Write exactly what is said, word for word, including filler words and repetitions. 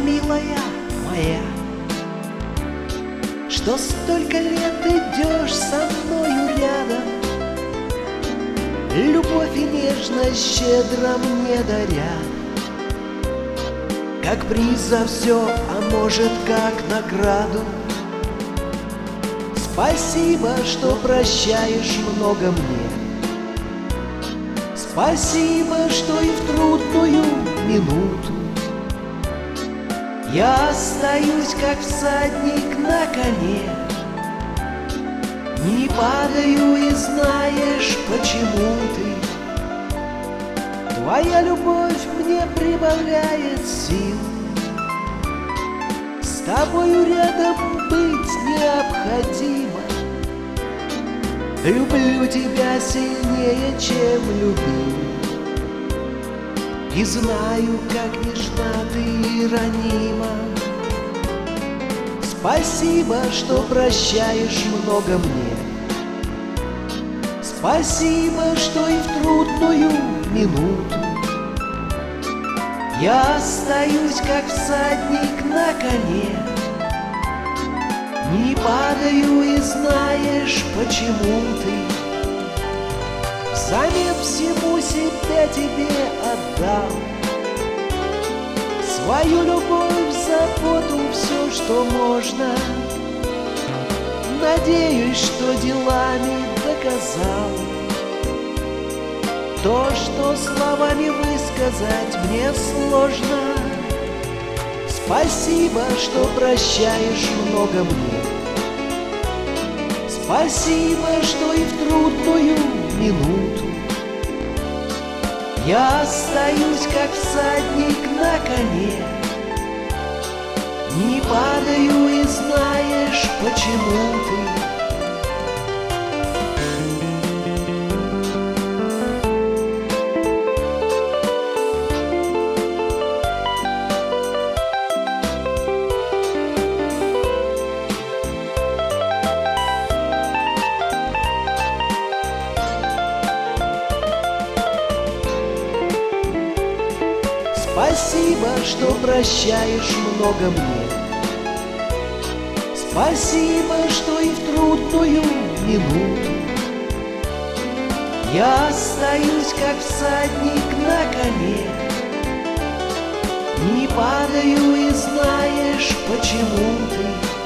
милая моя, что столько лет идешь со мною рядом, любовь и нежность щедро мне дарят, как приз за все, а может, как награду. Спасибо, что прощаешь много мне. Спасибо, что и в трудную минуту я остаюсь, как всадник на коне. Не падаю, и знаешь, почему ты. Твоя любовь мне прибавляет сил. С тобою рядом быть необходимо. Люблю тебя сильнее, чем любил, и знаю, как нежна ты и ранима. Спасибо, что прощаешь много мне. Спасибо, что и в трудную минуту я остаюсь, как всадник на коне. Не падаю, и знаешь, почему ты. Взамен всему себя тебе отдал, свою любовь, заботу, все, что можно. Надеюсь, что делами доказал то, что словами высказать мне сложно. Спасибо, что прощаешь много мне. Спасибо, что и в трудную минуту я остаюсь, как всадник на коне. Не падаю, и знаешь, почему ты. Спасибо, что прощаешь много мне. Спасибо, что и в трудную минуту я остаюсь, как всадник на коне. Не падаю, и знаешь, почему ты.